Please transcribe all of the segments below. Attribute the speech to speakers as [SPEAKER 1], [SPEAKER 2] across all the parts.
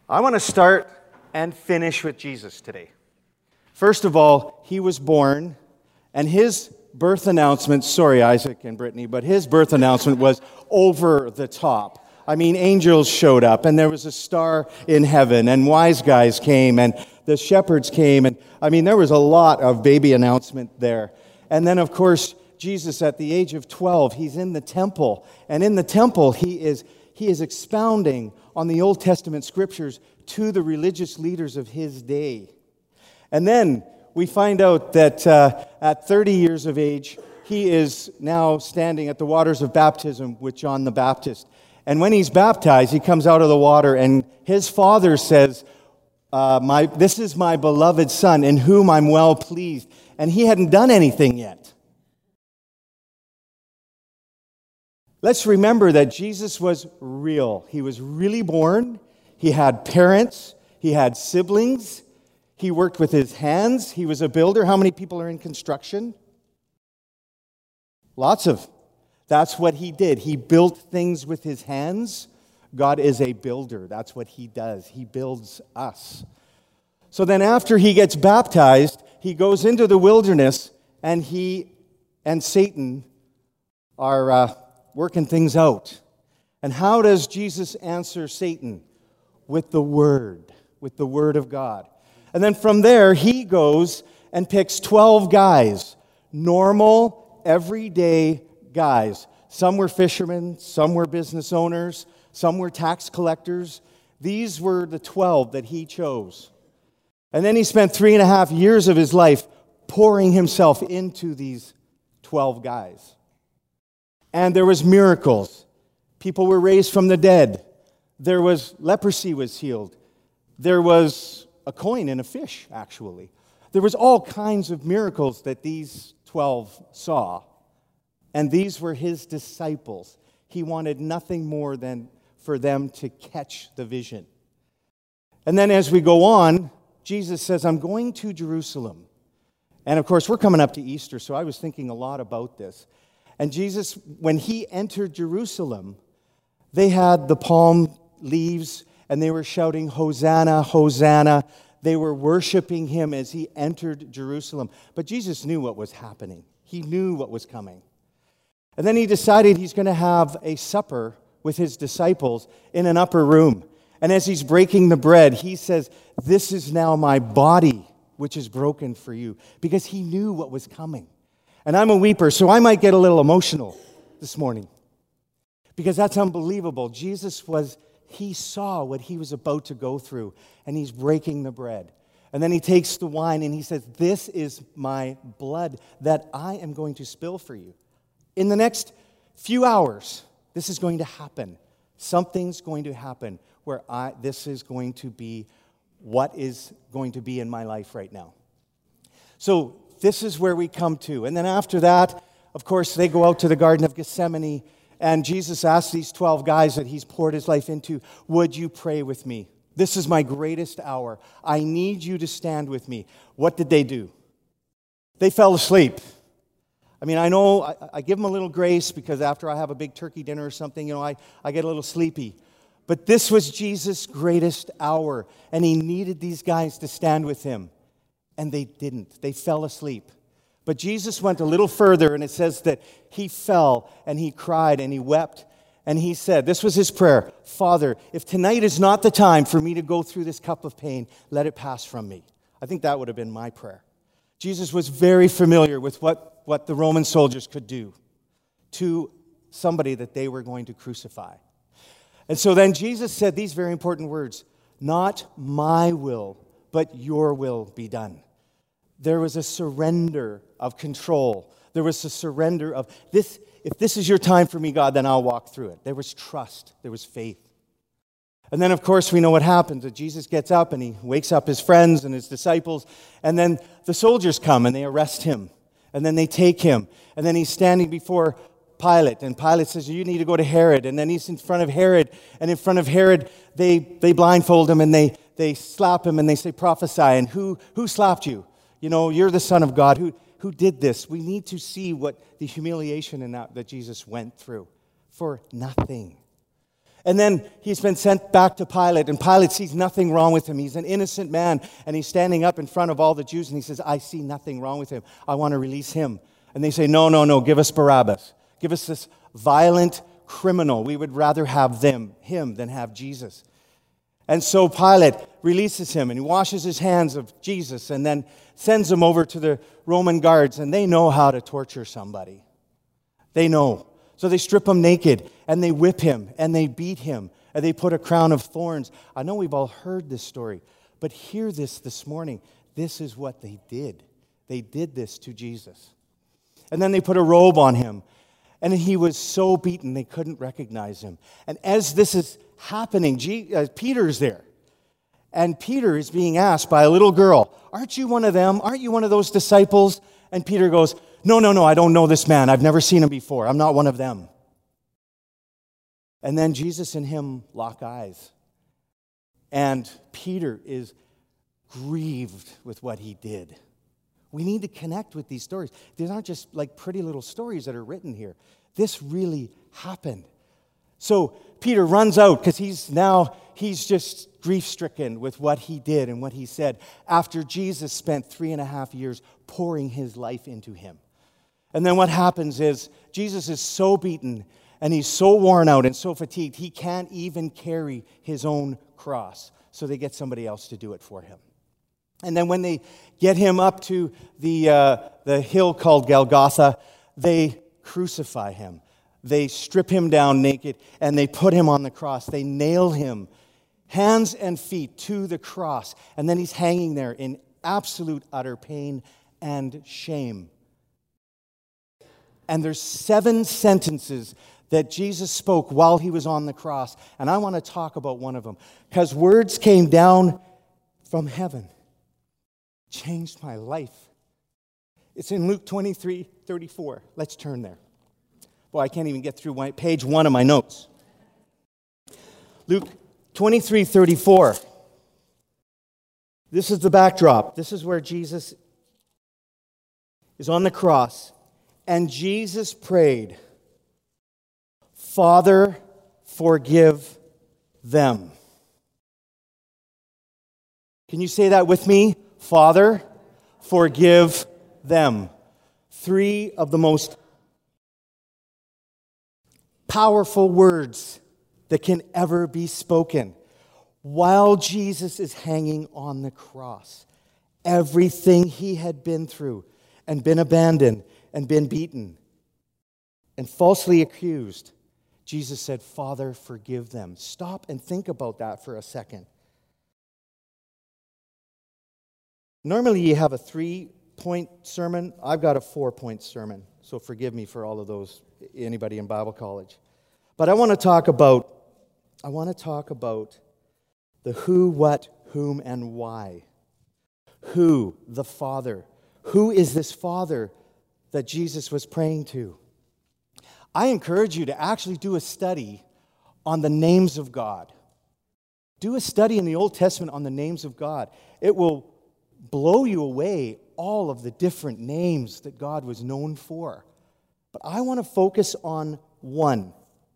[SPEAKER 1] I want to start and finish with Jesus today. First of all, he was born, and his birth announcement, sorry Isaac and Brittany, but his birth announcement was over the top. I mean, angels showed up, and there was a star in heaven, and wise guys came, and the shepherds came, and I mean, there was a lot of baby announcement there. And then, of course, Jesus, at the age of 12, he's in the temple, and in the temple, he is expounding on the Old Testament scriptures to the religious leaders of his day. And then we find out that at 30 years of age, he is now standing at the waters of baptism with John the Baptist. And when he's baptized, he comes out of the water, and his father says, this is my beloved son, in whom I'm well pleased. And he hadn't done anything yet. Let's remember that Jesus was real. He was really born. He had parents. He had siblings. He worked with his hands. He was a builder. How many people are in construction? Lots of. That's what he did. He built things with his hands. God is a builder. That's what he does. He builds us. So then after he gets baptized, he goes into the wilderness, and he and Satan are working things out. And how does Jesus answer Satan? With the Word of God. And then from there, he goes and picks 12 guys, normal, everyday guys. Some were fishermen, some were business owners, some were tax collectors. These were the 12 that he chose. And then he spent 3.5 years of his life pouring himself into these 12 guys. And there was miracles. People were raised from the dead. There was leprosy was healed. There was a coin in a fish, actually. There was all kinds of miracles that these 12 saw. And these were his disciples. He wanted nothing more than for them to catch the vision. And then as we go on, Jesus says, I'm going to Jerusalem. And of course, we're coming up to Easter, so I was thinking a lot about this. And Jesus, when he entered Jerusalem, they had the palm leaves, and they were shouting, Hosanna, Hosanna. They were worshiping him as he entered Jerusalem. But Jesus knew what was happening. He knew what was coming. And then he decided he's going to have a supper with his disciples in an upper room. And as he's breaking the bread, he says, this is now my body, which is broken for you. Because he knew what was coming. And I'm a weeper, so I might get a little emotional this morning. Because that's unbelievable. He saw what he was about to go through, and he's breaking the bread. And then he takes the wine, and he says, this is my blood that I am going to spill for you. In the next few hours, this is going to happen. Something's going to happen where this is going to be what is going to be in my life right now. So this is where we come to. And then after that, of course, they go out to the Garden of Gethsemane, and Jesus asks these 12 guys that he's poured his life into, would you pray with me? This is my greatest hour. I need you to stand with me. What did they do? They fell asleep. I mean, I know I give them a little grace because after I have a big turkey dinner or something, I get a little sleepy. But this was Jesus' greatest hour, and he needed these guys to stand with him. And they didn't. They fell asleep. But Jesus went a little further, and it says that he fell, and he cried, and he wept. And he said, this was his prayer, Father, if tonight is not the time for me to go through this cup of pain, let it pass from me. I think that would have been my prayer. Jesus was very familiar with what the Roman soldiers could do to somebody that they were going to crucify. And so then Jesus said these very important words, not my will, but your will be done. There was a surrender of control. There was a surrender of this. If this is your time for me, God, then I'll walk through it. There was trust. There was faith. And then, of course, we know what happens. That Jesus gets up and he wakes up his friends and his disciples. And then the soldiers come and they arrest him. And then they take him. And then he's standing before Pilate. And Pilate says, you need to go to Herod. And then he's in front of Herod. And in front of Herod, they blindfold him and they slap him and they say, prophesy. And who slapped you? You know, you're the Son of God. Who did this? We need to see what the humiliation and that Jesus went through for nothing. And then he's been sent back to Pilate, and Pilate sees nothing wrong with him. He's an innocent man, and he's standing up in front of all the Jews, and he says, I see nothing wrong with him. I want to release him. And they say, no, give us Barabbas. Give us this violent criminal. We would rather have him than have Jesus. And so Pilate releases him, and he washes his hands of Jesus, and then sends him over to the Roman guards, and they know how to torture somebody. They know. So they strip him naked, and they whip him, and they beat him, and they put a crown of thorns. I know we've all heard this story, but hear this morning. This is what they did. They did this to Jesus. And then they put a robe on him, and he was so beaten they couldn't recognize him. And as this is happening, Peter's there. And Peter is being asked by a little girl, aren't you one of them? Aren't you one of those disciples? And Peter goes, no, I don't know this man. I've never seen him before. I'm not one of them. And then Jesus and him lock eyes. And Peter is grieved with what he did. We need to connect with these stories. These aren't just like pretty little stories that are written here. This really happened. So Peter runs out because he's just grief-stricken with what he did and what he said after Jesus spent 3.5 years pouring his life into him. And then what happens is Jesus is so beaten and he's so worn out and so fatigued, he can't even carry his own cross. So they get somebody else to do it for him. And then when they get him up to the hill called Golgotha, they crucify him. They strip him down naked, and they put him on the cross. They nail him, hands and feet, to the cross. And then he's hanging there in absolute utter pain and shame. And there's 7 sentences that Jesus spoke while he was on the cross. And I want to talk about one of them, because words came down from heaven. Changed my life. It's in Luke 23:34. Let's turn there. Boy, I can't even get through page 1 of my notes. Luke 23:34. This is the backdrop. This is where Jesus is on the cross. And Jesus prayed, Father, forgive them. Can you say that with me? Father, forgive them. 3 of the most powerful words that can ever be spoken. While Jesus is hanging on the cross, everything he had been through and been abandoned and been beaten and falsely accused, Jesus said, Father, forgive them. Stop and think about that for a second. Normally you have a 3-point sermon. I've got a 4-point sermon. So forgive me for all of those, anybody in Bible college. But I want to talk about the who, what, whom, and why. Who? The Father. Who is this Father that Jesus was praying to? I encourage you to actually do a study on the names of God. Do a study in the Old Testament on the names of God. It will blow you away, all of the different names that God was known for. But I want to focus on one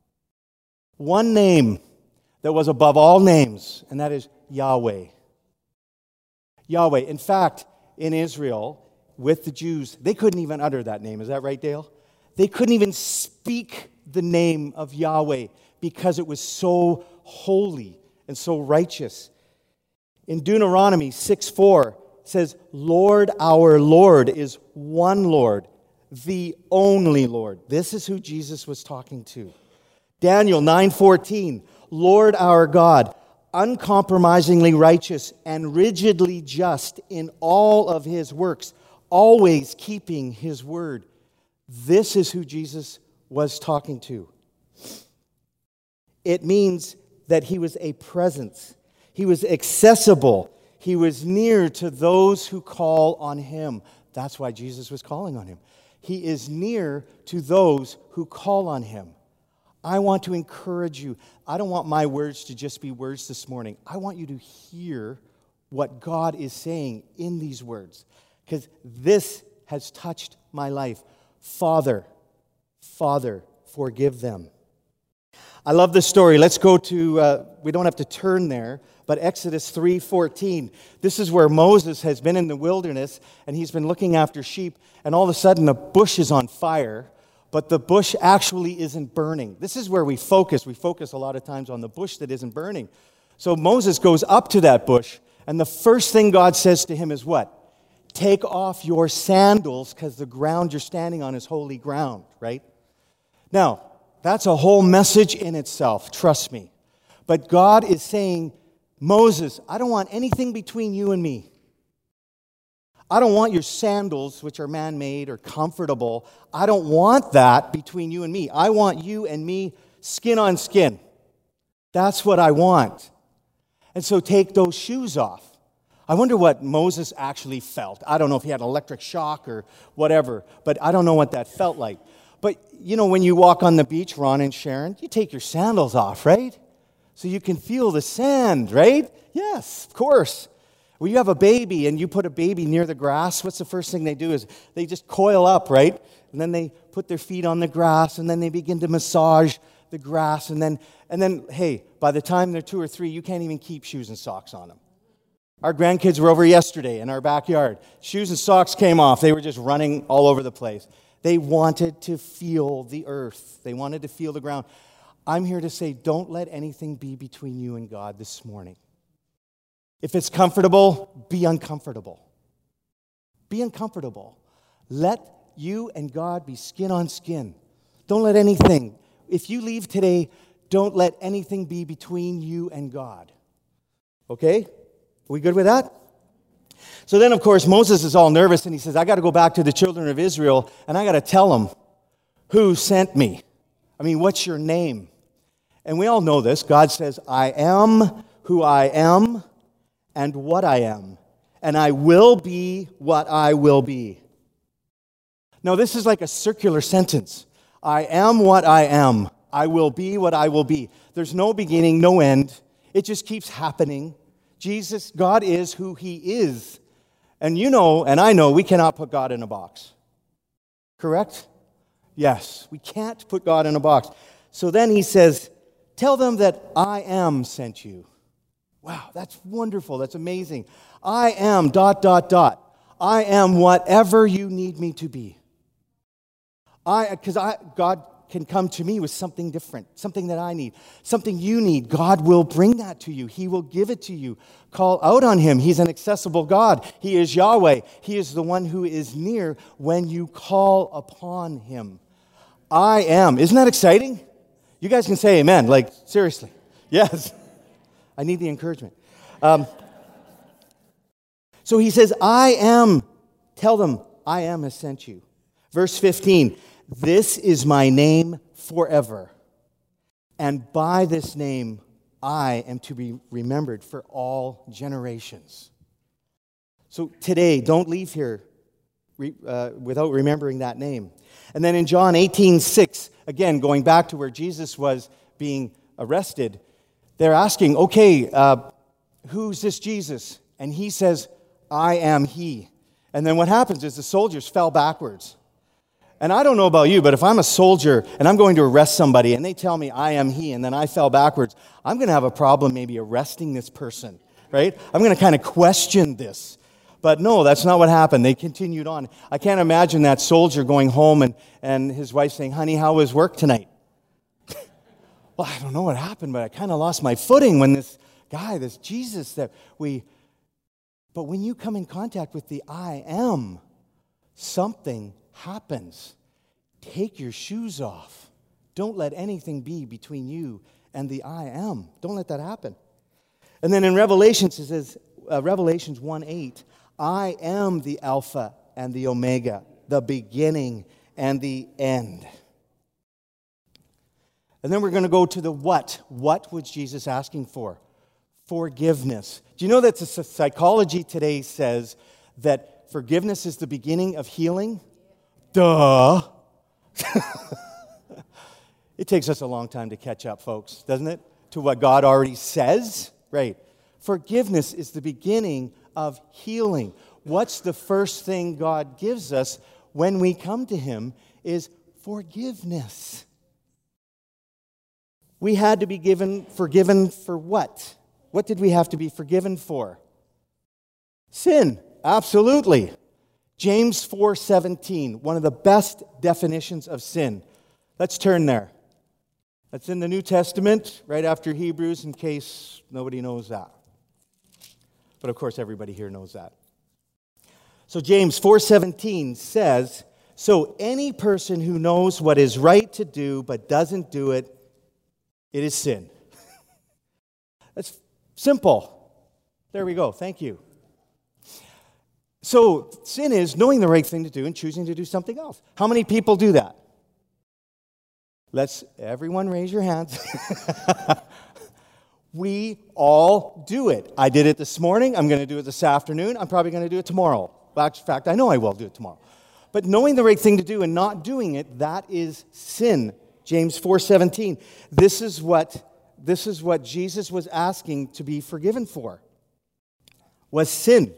[SPEAKER 1] name that was above all names, and that is Yahweh. Yahweh. In fact, in Israel, with the Jews, they couldn't even utter that name. Is that right, Dale? They couldn't even speak the name of Yahweh because it was so holy and so righteous. In Deuteronomy 6:4, says, Lord, our Lord is one Lord, the only Lord. This is who Jesus was talking to. Daniel 9:14, Lord our God, uncompromisingly righteous and rigidly just in all of his works, always keeping his word. This is who Jesus was talking to. It means that he was a presence. He was accessible. He was near to those who call on him. That's why Jesus was calling on him. He is near to those who call on him. I want to encourage you. I don't want my words to just be words this morning. I want you to hear what God is saying in these words, because this has touched my life. Father, forgive them. I love this story. Let's go to, we don't have to turn there, but Exodus 3:14. This is where Moses has been in the wilderness, and he's been looking after sheep, and all of a sudden the bush is on fire, but the bush actually isn't burning. This is where we focus. We focus a lot of times on the bush that isn't burning. So Moses goes up to that bush, and the first thing God says to him is what? Take off your sandals, because the ground you're standing on is holy ground, right? Now, that's a whole message in itself, trust me. But God is saying, Moses, I don't want anything between you and me. I don't want your sandals, which are man-made or comfortable. I don't want that between you and me. I want you and me skin on skin. That's what I want. And so take those shoes off. I wonder what Moses actually felt. I don't know if he had electric shock or whatever, but I don't know what that felt like. But, you know, when you walk on the beach, Ron and Sharon, you take your sandals off, right? So you can feel the sand, right? Yes, of course. When you have a baby and you put a baby near the grass, what's the first thing they do is they just coil up, right? And then they put their feet on the grass, and then they begin to massage the grass. And then, hey, by the time they're 2 or 3, you can't even keep shoes and socks on them. Our grandkids were over yesterday in our backyard. Shoes and socks came off. They were just running all over the place. They wanted to feel the earth. They wanted to feel the ground. I'm here to say, don't let anything be between you and God this morning. If it's comfortable, be uncomfortable. Be uncomfortable. Let you and God be skin on skin. Don't let anything, if you leave today, don't let anything be between you and God. Okay? Are we good with that? So then, of course, Moses is all nervous, and he says, I got to go back to the children of Israel, and I got to tell them who sent me. I mean, what's your name? And we all know this. God says, I am who I am and what I am, and I will be what I will be. Now, this is like a circular sentence. I am what I am. I will be what I will be. There's no beginning, no end. It just keeps happening. God is who He is. And you know, and I know, we cannot put God in a box. Correct? Yes, we can't put God in a box. So then He says, tell them that I am sent you. Wow, that's wonderful. That's amazing. I am ... I am whatever you need me to be. God can come to me with something different, something that I need, something you need. God will bring that to you. He will give it to you. Call out on Him. He's an accessible God. He is Yahweh. He is the one who is near when you call upon Him. I am. Isn't that exciting? You guys can say amen. Like, seriously. Yes. I need the encouragement. So He says, I am. Tell them, I am has sent you. Verse 15. This is my name forever, and by this name I am to be remembered for all generations. So today, don't leave here without remembering that name. And then in John 18:6, again, going back to where Jesus was being arrested, they're asking, okay, who's this Jesus? And He says, I am He. And then what happens is the soldiers fell backwards. And I don't know about you, but if I'm a soldier and I'm going to arrest somebody and they tell me I am He and then I fell backwards, I'm going to have a problem maybe arresting this person, right? I'm going to kind of question this. But no, that's not what happened. They continued on. I can't imagine that soldier going home and his wife saying, honey, how was work tonight? Well, I don't know what happened, but I kind of lost my footing when this guy, this Jesus But when you come in contact with the I am, something happens. Take your shoes off. Don't let anything be between you and the I am. Don't let that happen. And then in Revelations, it says, Revelations 1:8, I am the Alpha and the Omega, the beginning and the end. And then we're going to go to the what. What was Jesus asking for? Forgiveness. Do you know that psychology today says that forgiveness is the beginning of healing? Duh. It takes us a long time to catch up, folks, doesn't it? To what God already says. Right. Forgiveness is the beginning of healing. What's the first thing God gives us when we come to Him is forgiveness. We had to be forgiven for what? What did we have to be forgiven for? Sin, absolutely. James 4:17, one of the best definitions of sin. Let's turn there. That's in the New Testament, right after Hebrews, in case nobody knows that. But of course, everybody here knows that. So James 4:17 says, "So any person who knows what is right to do but doesn't do it, it is sin." That's simple. There we go. Thank you. So sin is knowing the right thing to do and choosing to do something else. How many people do that? Let's everyone raise your hands. We all do it. I did it this morning. I'm going to do it this afternoon. I'm probably going to do it tomorrow. In fact, I know I will do it tomorrow. But knowing the right thing to do and not doing it, that is sin. James 4:17. This is what Jesus was asking to be forgiven for. Was sin.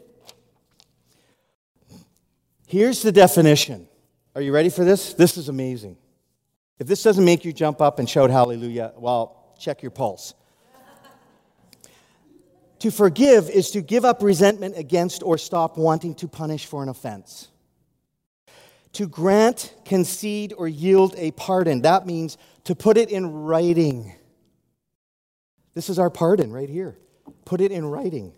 [SPEAKER 1] Here's the definition. Are you ready for this? This is amazing. If this doesn't make you jump up and shout hallelujah, well, check your pulse. To forgive is to give up resentment against or stop wanting to punish for an offense. To grant, concede, or yield a pardon. That means to put it in writing. This is our pardon right here. Put it in writing.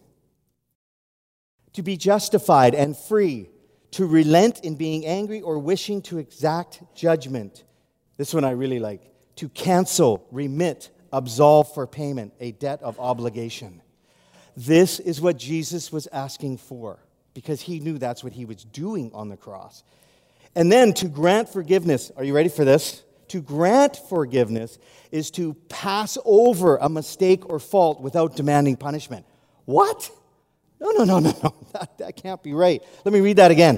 [SPEAKER 1] To be justified and free. To relent in being angry or wishing to exact judgment. This one I really like. To cancel, remit, absolve for payment, a debt of obligation. This is what Jesus was asking for because he knew that's what he was doing on the cross. And then to grant forgiveness. Are you ready for this? To grant forgiveness is to pass over a mistake or fault without demanding punishment. What? No. That can't be right. Let me read that again.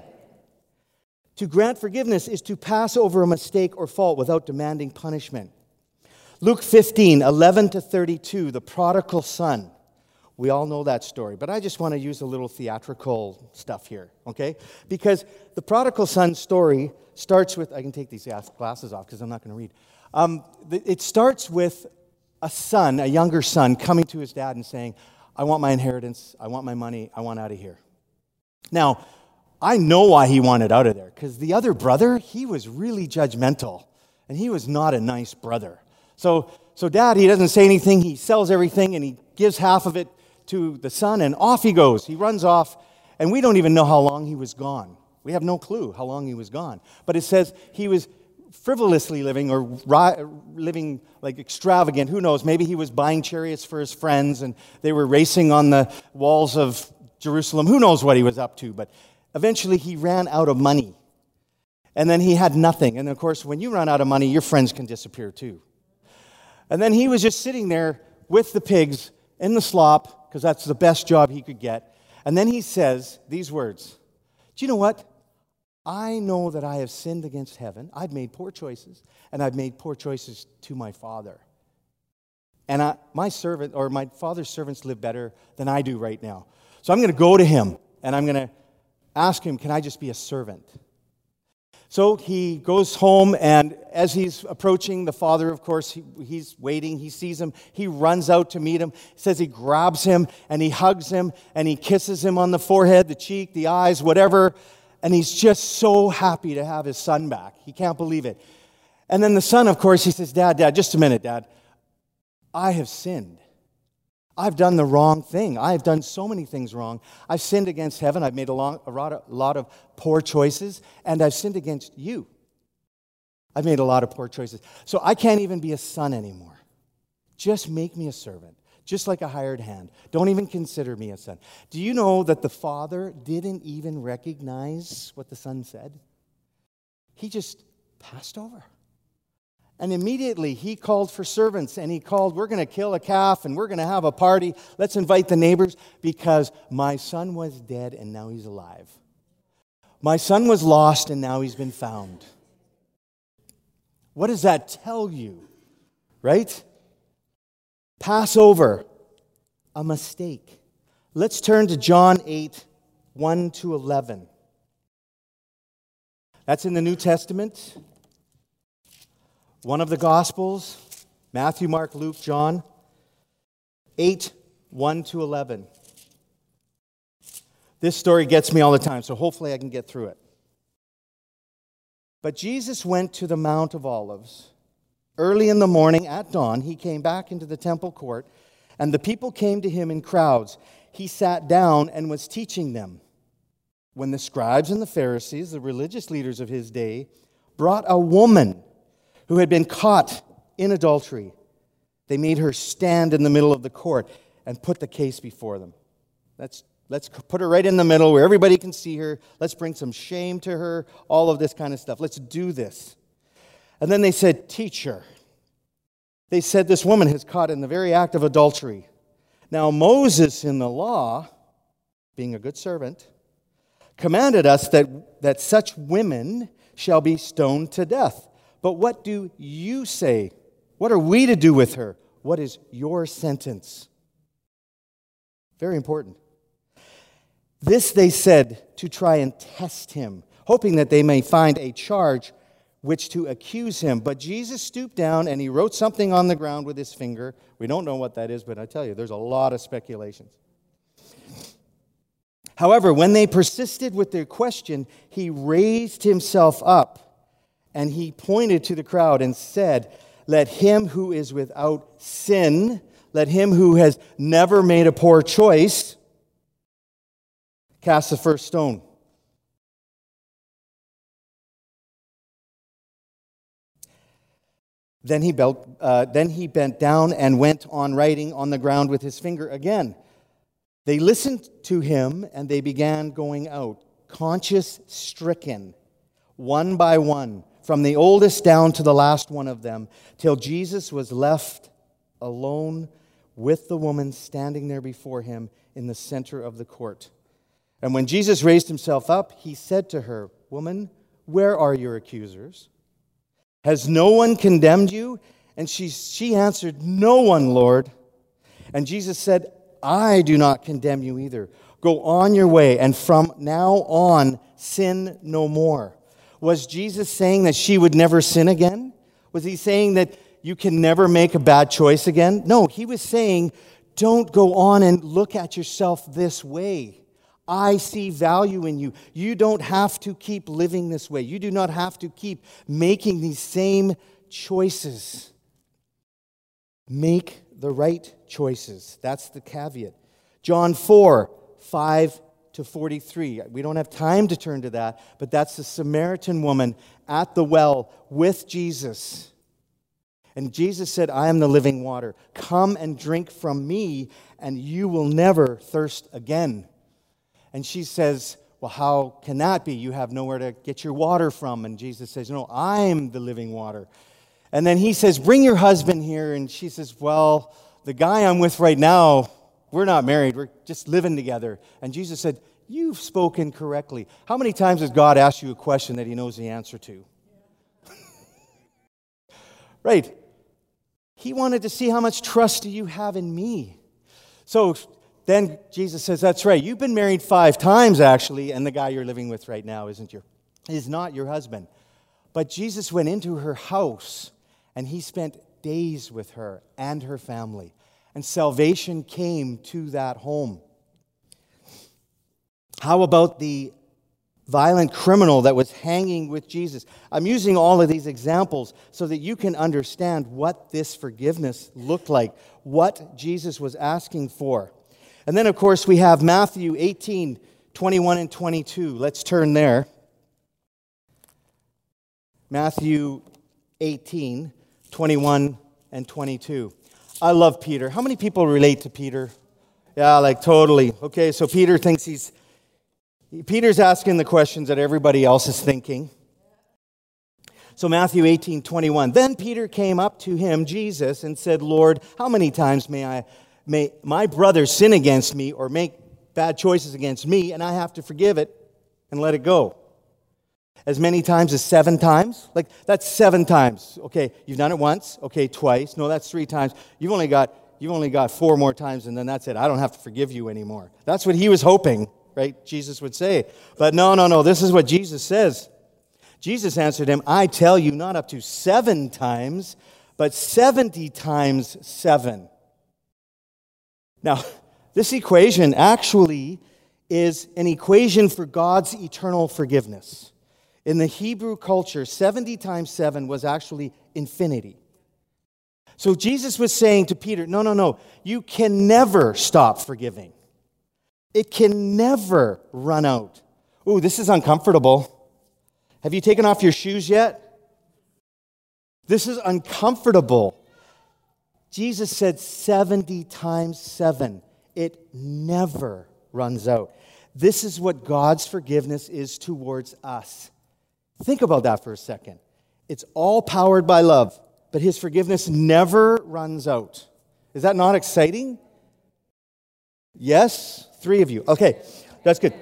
[SPEAKER 1] To grant forgiveness is to pass over a mistake or fault without demanding punishment. Luke 15:11-32, the prodigal son. We all know that story, but I just want to use a little theatrical stuff here, okay? Because the prodigal son story starts with, I can take these glasses off because I'm not going to read. It starts with a son, a younger son, coming to his dad and saying, I want my inheritance, I want my money, I want out of here. Now, I know why he wanted out of there, because the other brother, he was really judgmental, and he was not a nice brother. So dad, he doesn't say anything, he sells everything, and he gives half of it to the son, and off he goes. He runs off, and we don't even know how long he was gone. We have no clue how long he was gone. But it says he was frivolously living or living like extravagant. Who knows? Maybe he was buying chariots for his friends, and they were racing on the walls of Jerusalem. Who knows what he was up to? But eventually he ran out of money, and then he had nothing. And of course, when you run out of money, your friends can disappear too. And then he was just sitting there with the pigs in the slop, because that's the best job he could get. And then he says these words, do you know what? I know that I have sinned against heaven. I've made poor choices, and I've made poor choices to my father. And my father's servants live better than I do right now. So I'm going to go to him, and I'm going to ask him, can I just be a servant? So he goes home, and as he's approaching the father, of course, he's waiting. He sees him. He runs out to meet him. It says he grabs him, and he hugs him, and he kisses him on the forehead, the cheek, the eyes, whatever. And he's just so happy to have his son back. He can't believe it. And then the son, of course, he says, Dad, just a minute, Dad. I have sinned. I've done the wrong thing. I've done so many things wrong. I've sinned against heaven. I've made a lot of poor choices, and I've sinned against you. I've made a lot of poor choices. So I can't even be a son anymore. Just make me a servant, just like a hired hand. Don't even consider me a son. Do you know that the father didn't even recognize what the son said? He just passed over. And immediately he called for servants, and he called, we're going to kill a calf and we're going to have a party. Let's invite the neighbors because my son was dead and now he's alive. My son was lost and now he's been found. What does that tell you? Right? Passover, a mistake. Let's turn to John 8, 1-11. That's in the New Testament. One of the Gospels. Matthew, Mark, Luke, John 8, 1 to 11. This story gets me all the time, so hopefully I can get through it. But Jesus went to the Mount of Olives. Early in the morning at dawn, he came back into the temple court, and the people came to him in crowds. He sat down and was teaching them. When the scribes and the Pharisees, the religious leaders of his day, brought a woman who had been caught in adultery, they made her stand in the middle of the court and put the case before them. Let's put her right in the middle where everybody can see her. Let's bring some shame to her, all of this kind of stuff. Let's do this. And then they said, "Teacher." They said, "This woman is caught in the very act of adultery. Now Moses in the law, being a good servant, commanded us that such women shall be stoned to death. But what do you say? What are we to do with her? What is your sentence?" Very important. This they said to try and test him, hoping that they may find a charge which to accuse him. But Jesus stooped down and he wrote something on the ground with his finger. We don't know what that is, but I tell you, there's a lot of speculations. However, when they persisted with their question, he raised himself up and he pointed to the crowd and said, "Let him who is without sin, let him who has never made a poor choice, cast the first stone." Then he bent down and went on writing on the ground with his finger again. They listened to him and they began going out, conscience-stricken, one by one, from the oldest down to the last one of them, till Jesus was left alone with the woman standing there before him in the center of the court. And when Jesus raised himself up, he said to her, "Woman, where are your accusers? Has no one condemned you?" And she answered, "No one, Lord." And Jesus said, "I do not condemn you either. Go on your way, and from now on, sin no more." Was Jesus saying that she would never sin again? Was he saying that you can never make a bad choice again? No, he was saying, don't go on and look at yourself this way. I see value in you. You don't have to keep living this way. You do not have to keep making these same choices. Make the right choices. That's the caveat. John 4, 5 to 43. We don't have time to turn to that, but that's the Samaritan woman at the well with Jesus. And Jesus said, "I am the living water. Come and drink from me, and you will never thirst again." And she says, "Well, how can that be? You have nowhere to get your water from." And Jesus says, "No, I'm the living water." And then he says, "Bring your husband here." And she says, "Well, the guy I'm with right now, we're not married. We're just living together." And Jesus said, "You've spoken correctly." How many times has God asked you a question that he knows the answer to? Right. He wanted to see how much trust do you have in me. So then Jesus says, "That's right. You've been married 5 times, actually, and the guy you're living with right now is not your husband." But Jesus went into her house, and he spent days with her and her family. And salvation came to that home. How about the violent criminal that was hanging with Jesus? I'm using all of these examples so that you can understand what this forgiveness looked like, what Jesus was asking for. And then, of course, we have Matthew 18, 21 and 22. Let's turn there. Matthew 18, 21 and 22. I love Peter. How many people relate to Peter? Yeah, like totally. Okay, so Peter thinks Peter's asking the questions that everybody else is thinking. So Matthew 18, 21. Then Peter came up to him, Jesus, and said, "Lord, how many times may my brother sin against me or make bad choices against me, and I have to forgive it and let it go? As many times as 7 times? Like, that's 7 times. Okay, you've done it once. Okay, twice. No, that's 3 times. You've only got 4 more times, and then that's it. I don't have to forgive you anymore." That's what he was hoping, right? Jesus would say. But no. This is what Jesus says. Jesus answered him, "I tell you, not up to 7 times, but 70 times 7. Now, this equation actually is an equation for God's eternal forgiveness. In the Hebrew culture, 70 times 7 was actually infinity. So Jesus was saying to Peter, no, you can never stop forgiving. It can never run out. Ooh, this is uncomfortable. Have you taken off your shoes yet? This is uncomfortable. Jesus said 70 times 7. It never runs out. This is what God's forgiveness is towards us. Think about that for a second. It's all powered by love, but His forgiveness never runs out. Is that not exciting? Yes? 3 of you. Okay, that's good.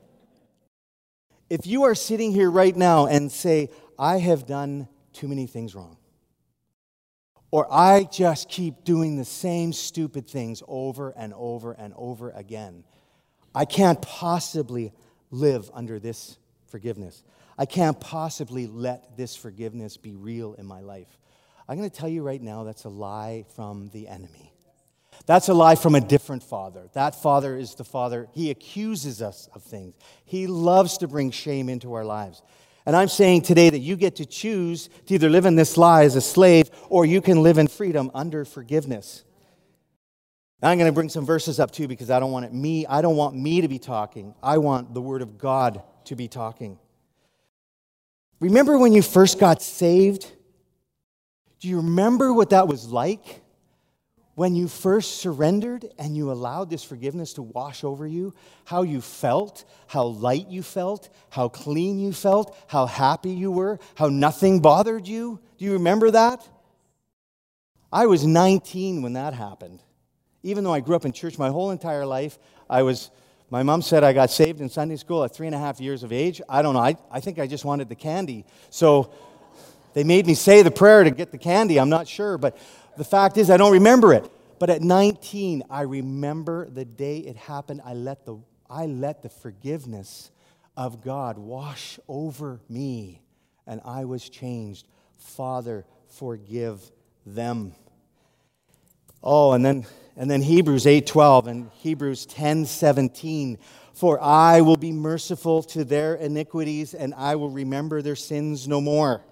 [SPEAKER 1] If you are sitting here right now and say, I have done too many things wrong, or I just keep doing the same stupid things over and over and over again, I can't possibly live under this forgiveness. I can't possibly let this forgiveness be real in my life. I'm going to tell you right now, that's a lie from the enemy. That's a lie from a different father. That father is the father. He accuses us of things. He loves to bring shame into our lives. And I'm saying today that you get to choose to either live in this lie as a slave, or you can live in freedom under forgiveness. I'm going to bring some verses up too, because I don't want me to be talking. I want the Word of God to be talking. Remember when you first got saved? Do you remember what that was like? When you first surrendered and you allowed this forgiveness to wash over you, how you felt, how light you felt, how clean you felt, how happy you were, how nothing bothered you. Do you remember that? I was 19 when that happened. Even though I grew up in church my whole entire life, my mom said I got saved in Sunday school at 3.5 years of age. I don't know. I think I just wanted the candy. So they made me say the prayer to get the candy. I'm not sure. But the fact is, I don't remember it. But at 19, I remember the day it happened. I let the forgiveness of God wash over me, and I was changed. Father, forgive them. Oh, and then Hebrews 8:12 and Hebrews 10:17. For I will be merciful to their iniquities, and I will remember their sins no more.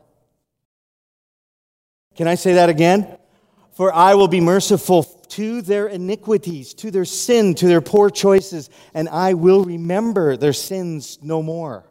[SPEAKER 1] Can I say that again? For I will be merciful to their iniquities, to their sin, to their poor choices, and I will remember their sins no more.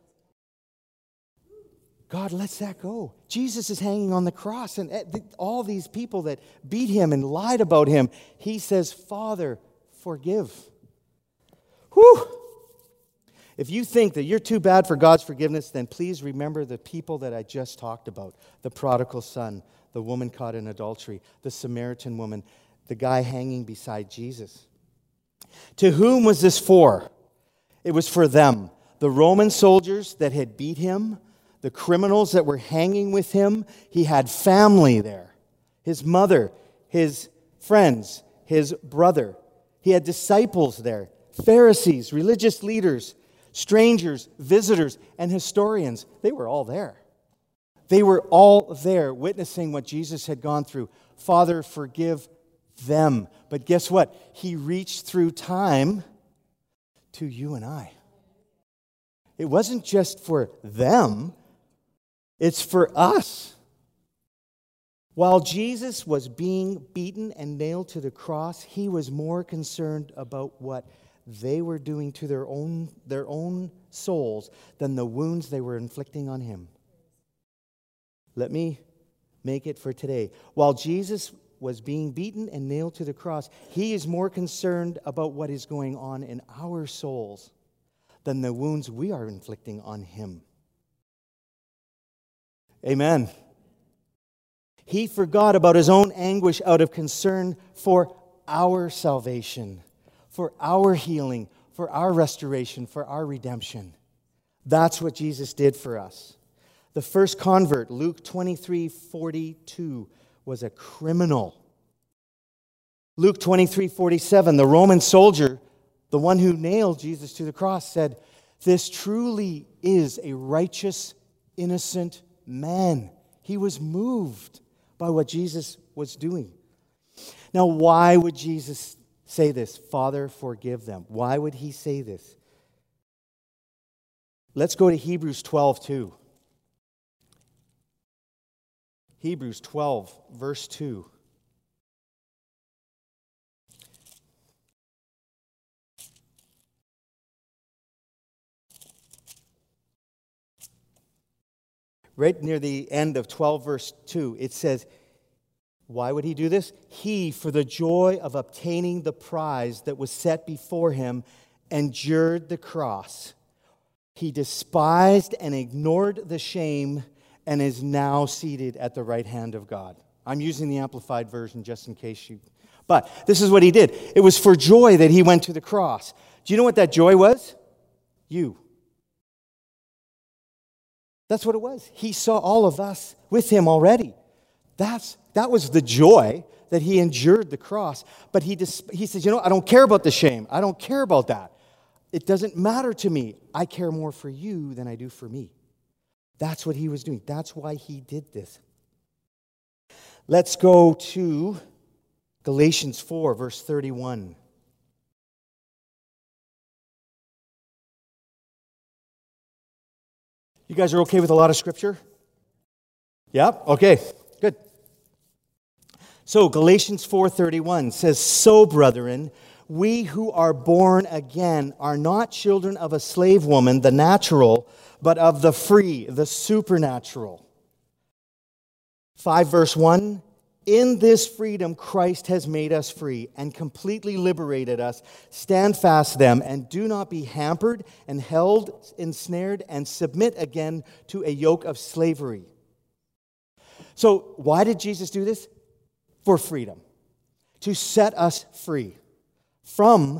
[SPEAKER 1] God lets that go. Jesus is hanging on the cross, and all these people that beat him and lied about him, he says, Father, forgive. Whew! If you think that you're too bad for God's forgiveness, then please remember the people that I just talked about. The prodigal son, the woman caught in adultery, the Samaritan woman, the guy hanging beside Jesus. To whom was this for? It was for them. The Roman soldiers that had beat him, the criminals that were hanging with him. He had family there. His mother, his friends, his brother. He had disciples there, Pharisees, religious leaders, strangers, visitors, and historians. They were all there. They were all there witnessing what Jesus had gone through. Father, forgive them. But guess what? He reached through time to you and I. It wasn't just for them. It's for us. While Jesus was being beaten and nailed to the cross, he was more concerned about what they were doing to their own souls than the wounds they were inflicting on him. Let me make it for today. While Jesus was being beaten and nailed to the cross, he is more concerned about what is going on in our souls than the wounds we are inflicting on him. Amen. He forgot about his own anguish out of concern for our salvation, for our healing, for our restoration, for our redemption. That's what Jesus did for us. The first convert, Luke 23:42, was a criminal. Luke 23:47, the Roman soldier, the one who nailed Jesus to the cross, said, "This truly is a righteous, innocent man." He was moved by what Jesus was doing. Now, why would Jesus say this? Father, forgive them. Why would he say this? Let's go to Hebrews 12, too. Hebrews 12, verse 2. Right near the end of 12, verse 2, it says, why would he do this? He, for the joy of obtaining the prize that was set before him, endured the cross. He despised and ignored the shame and is now seated at the right hand of God. I'm using the Amplified Version just in case you... But this is what he did. It was for joy that he went to the cross. Do you know what that joy was? You. That's what it was. He saw all of us with him already. That was the joy that he endured the cross. But he says, I don't care about the shame. I don't care about that. It doesn't matter to me. I care more for you than I do for me. That's what he was doing. That's why he did this. Let's go to Galatians 4, verse 31. You guys are okay with a lot of scripture? Yeah? Okay, good. So Galatians 4:31 says, so, brethren, we who are born again are not children of a slave woman, the natural, but of the free, the supernatural. 5 verse 1, in this freedom Christ has made us free and completely liberated us. Stand fast then, and do not be hampered and held, ensnared, and submit again to a yoke of slavery. So why did Jesus do this? For freedom. To set us free from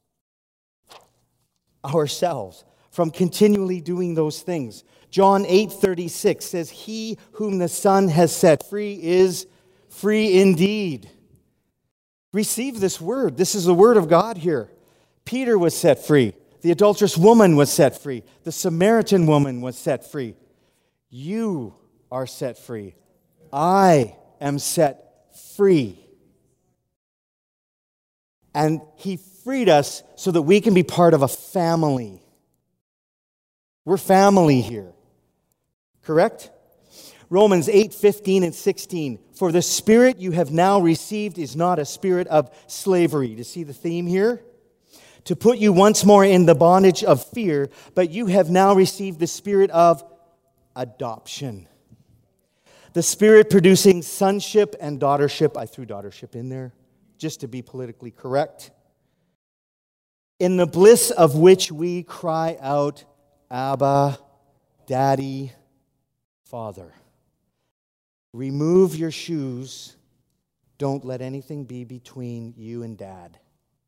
[SPEAKER 1] ourselves, from continually doing those things. John 8:36 says, he whom the Son has set free is free indeed. Receive this word. This is the word of God here. Peter was set free. The adulterous woman was set free. The Samaritan woman was set free. You are set free. I am set free. And he freed us so that we can be part of a family. We're family here. Correct? Romans 8:15 and 16. For the spirit you have now received is not a spirit of slavery. Do you see the theme here? To put you once more in the bondage of fear, but you have now received the spirit of adoption. The spirit producing sonship and daughtership. I threw daughtership in there just to be politically correct. In the bliss of which we cry out, Abba, Daddy, Father. Remove your shoes. Don't let anything be between you and Dad.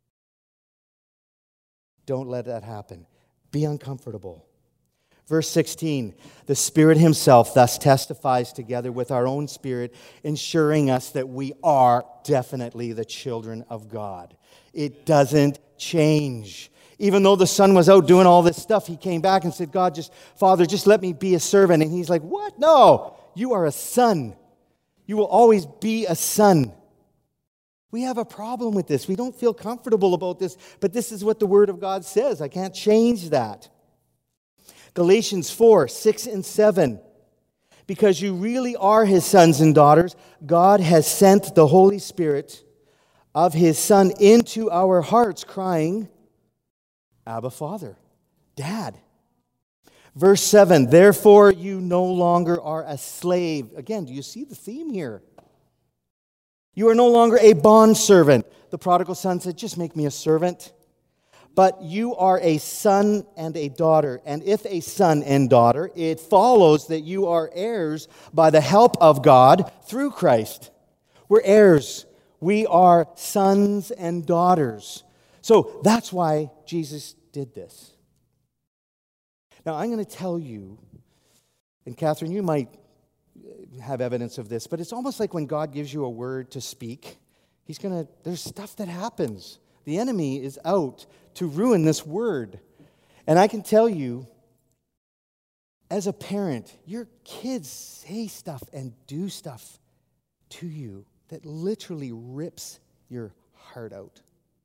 [SPEAKER 1] Don't let that happen. Be uncomfortable. Verse 16, the Spirit himself thus testifies together with our own spirit, ensuring us that we are definitely the children of God. It doesn't change. Even though the son was out doing all this stuff, he came back and said, Father, just let me be a servant. And he's like, what? No, you are a son. You will always be a son. We have a problem with this. We don't feel comfortable about this, but this is what the Word of God says. I can't change that. Galatians 4, 6 and 7. Because you really are his sons and daughters, God has sent the Holy Spirit of his Son into our hearts, crying, Abba, Father, Dad. Verse 7, therefore you no longer are a slave. Again, do you see the theme here? You are no longer a bondservant. The prodigal son said, just make me a servant. But you are a son and a daughter. And if a son and daughter, it follows that you are heirs by the help of God through Christ. We're heirs. We are sons and daughters. So that's why Jesus did this. Now, I'm going to tell you, and Catherine, you might have evidence of this, but it's almost like when God gives you a word to speak, there's stuff that happens. The enemy is out to ruin this word. And I can tell you, as a parent, your kids say stuff and do stuff to you that literally rips your heart out.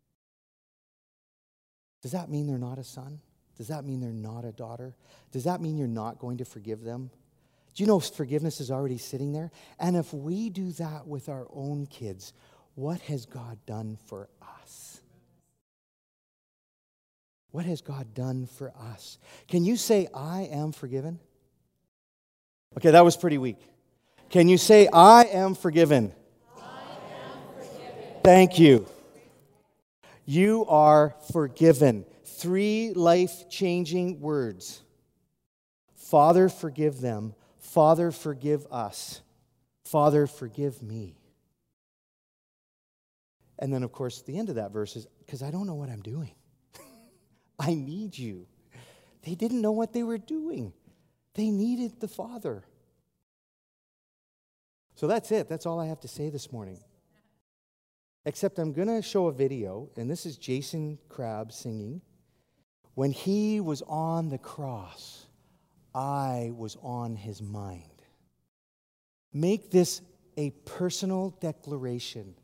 [SPEAKER 1] Does that mean they're not a son? Does that mean they're not a daughter? Does that mean you're not going to forgive them? Do you know forgiveness is already sitting there? And if we do that with our own kids, what has God done for us? What has God done for us? Can you say, I am forgiven? Okay, that was pretty weak. Can you say, I am forgiven? I am forgiven. Thank you. You are forgiven. 3 life-changing words. Father, forgive them. Father, forgive us. Father, forgive me. And then, of course, the end of that verse is, because I don't know what I'm doing. I need you. They didn't know what they were doing. They needed the Father. So that's it. That's all I have to say this morning. Except I'm going to show a video, and this is Jason Crabb singing. When he was on the cross, I was on his mind. Make this a personal declaration.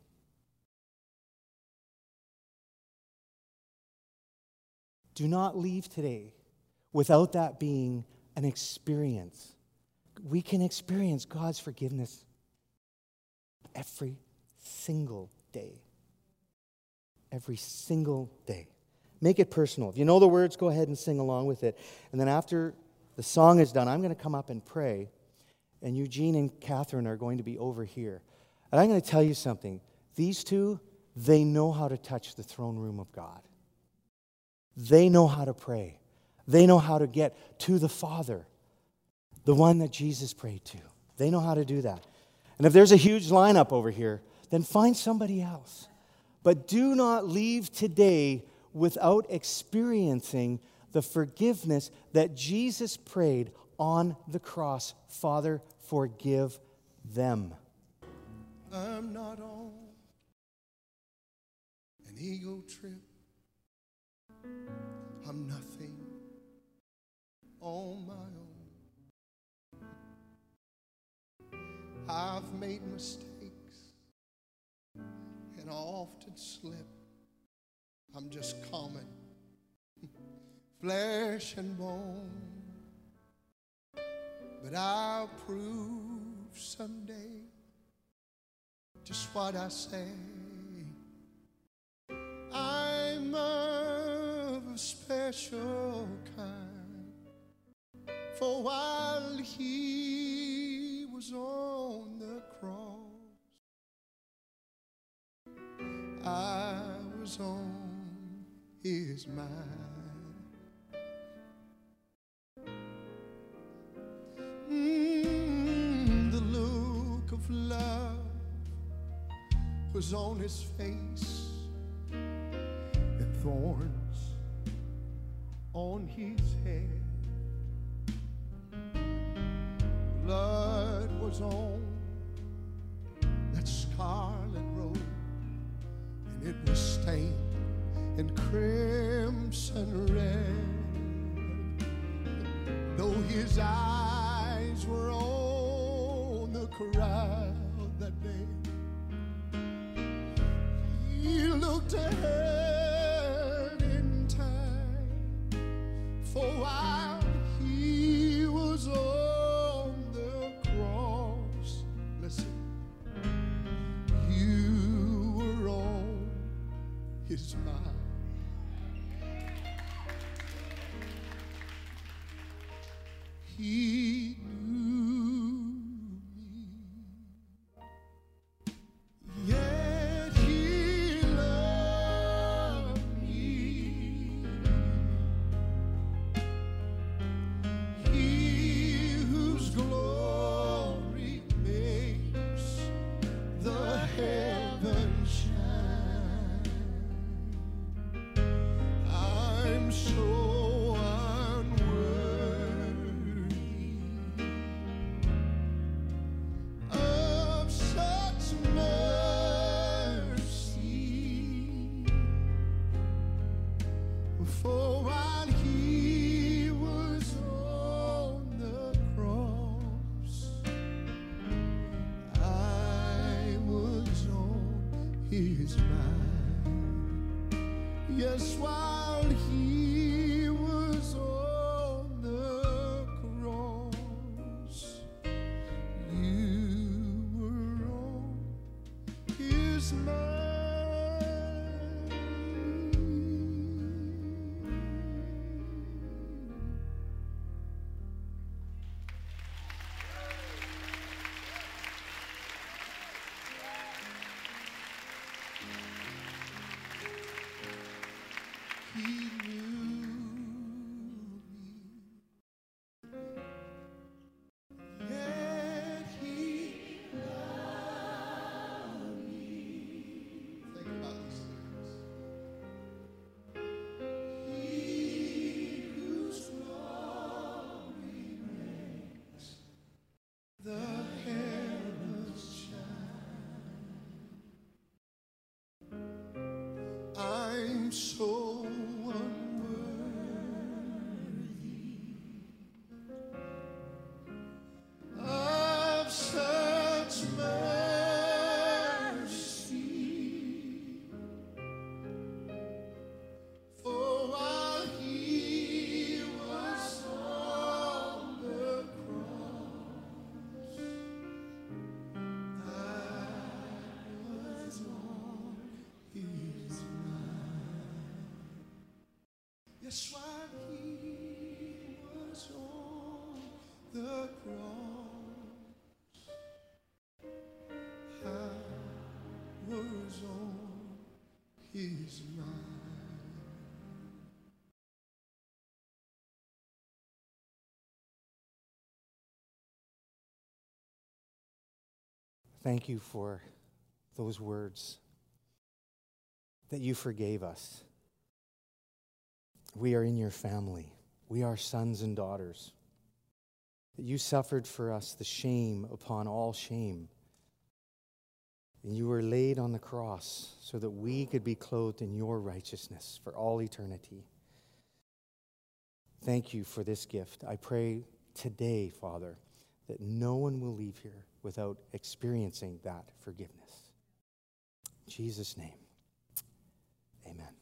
[SPEAKER 1] Do not leave today without that being an experience. We can experience God's forgiveness every single day. Every single day. Make it personal. If you know the words, go ahead and sing along with it. And then after the song is done, I'm going to come up and pray. And Eugene and Catherine are going to be over here. And I'm going to tell you something. These two, they know how to touch the throne room of God. They know how to pray. They know how to get to the Father, the one that Jesus prayed to. They know how to do that. And if there's a huge lineup over here, then find somebody else. But do not leave today without experiencing the forgiveness that Jesus prayed on the cross. Father, forgive them.
[SPEAKER 2] I'm not on an ego trip. I'm nothing on my own. I've made mistakes and I often slip. I'm just common, flesh and bone. But I'll prove someday just what I say. I'm of a special kind. For while he was on the cross, I was on his mind. The look of love was on his face, and thorns on his head. Blood was on that scarlet robe, and it was stained in crimson red. Though his eyes were on the crowd that day, he looked ahead in time. For while he was on the cross, listen, you were on his mind. He knew me, yet he loved me. He whose glory makes the heavens shine. I'm so for while he was on the cross, I is mine. Yes, while he was on the cross, you were on his mind. He knew me, yet he loved me. Think about these things. He whose glory makes the heavens shine. I'm so of such mercy, for while he was on the cross, I was on his mind. Yes, while he was on the cross, I was on his mind.
[SPEAKER 1] Thank you for those words, that you forgave us. We are in your family. We are sons and daughters. That you suffered for us the shame upon all shame. And you were laid on the cross so that we could be clothed in your righteousness for all eternity. Thank you for this gift. I pray today, Father, that no one will leave here without experiencing that forgiveness. In Jesus' name, amen.